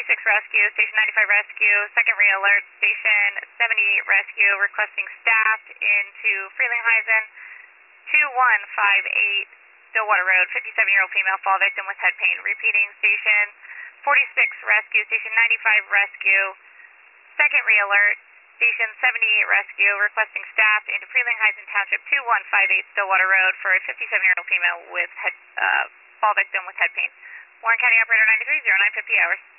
46 rescue, station 95 rescue, second re-alert, station 78 rescue, requesting staff into Frelinghuysen, 2158 Stillwater Road, 57-year-old female fall victim with head pain. Repeating, station 46 rescue, station 95 rescue, second re-alert, station 78 rescue, requesting staff into Frelinghuysen Township, 2158 Stillwater Road for a 57-year-old female with fall victim with head pain. Warren County Operator 93, 0950 hours.